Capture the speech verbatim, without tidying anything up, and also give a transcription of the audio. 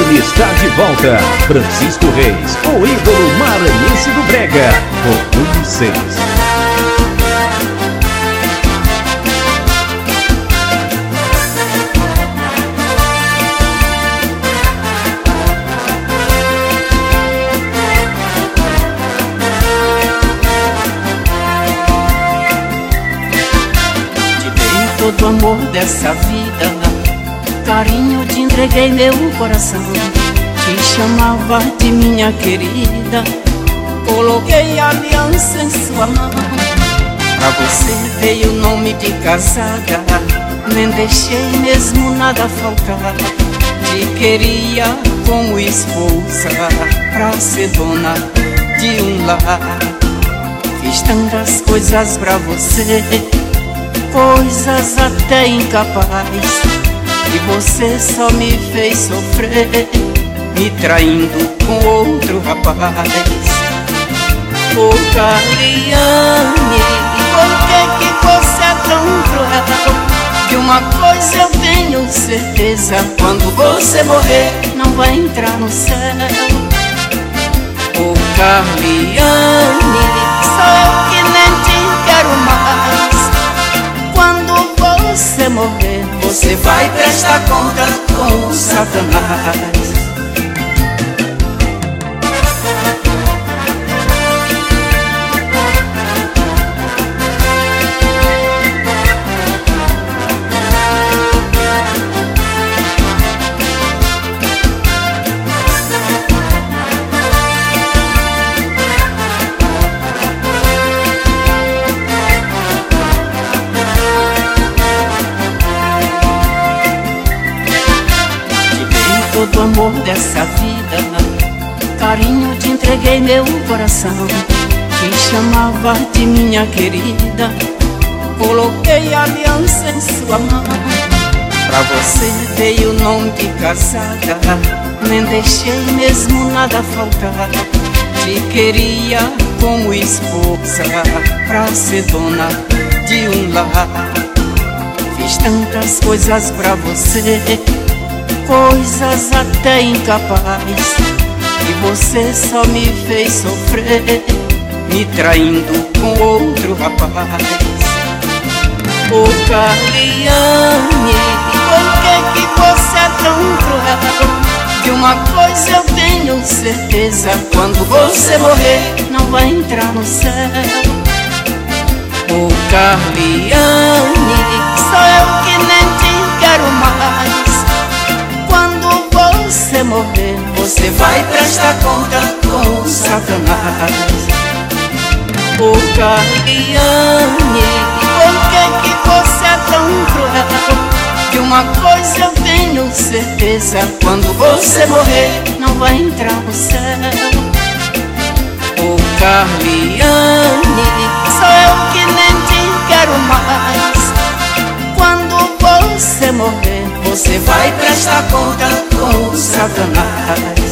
Ele está de volta. Francisco Reis, o ídolo maranhense do brega. Volume seis. Todo o amor dessa vida, carinho te entreguei meu coração. Te chamava de minha querida, coloquei a aliança em sua mão. Pra você veio o nome de casada, nem deixei mesmo nada faltar. Te queria como esposa, pra ser dona de um lar. Fiz tantas coisas pra você, coisas até incapaz, e você só me fez sofrer, me traindo com outro rapaz. Ô Carliane, por que que você é tão cruel? De uma coisa eu tenho certeza, quando você morrer não vai entrar no céu. Ô Carliane, sou eu que nem te quero mais. Você morrer, você vai prestar conta com o Satanás. Todo o amor dessa vida, carinho te entreguei meu coração. Te chamava de minha querida, coloquei a aliança em sua mão. Pra você veio o nome de casada, nem deixei mesmo nada faltar. Te queria como esposa, pra ser dona de um lar. Fiz tantas coisas pra você, coisas até incapaz, e você só me fez sofrer, me traindo com outro rapaz. Ô Carliane, por que que você é tão cruel? De uma coisa eu tenho certeza, quando você morrer não vai entrar no céu. Ô Carliane, sou eu que nem te quero mais. Você morrer, você vai prestar conta com o Satanás. Ô Carliane, por que que você é tão cruel? De uma coisa eu tenho certeza, quando você morrer não vai entrar no céu. Ô Carliane, sou eu que nem te quero mais. Quando você morrer, você vai prestar conta com o Satanás.